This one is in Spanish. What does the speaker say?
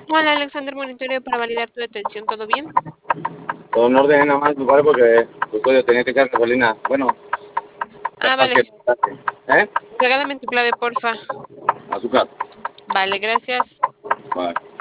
Hola, Alexander, monitoreo para validar tu detención, ¿todo bien? Todo en orden, nada más, ¿vale? Porque justo yo tenía que echar gasolina. Bueno, Ah, dejar vale. que... ¿Eh? Regálame tu clave, porfa. Azúcar. Vale, gracias. Vale.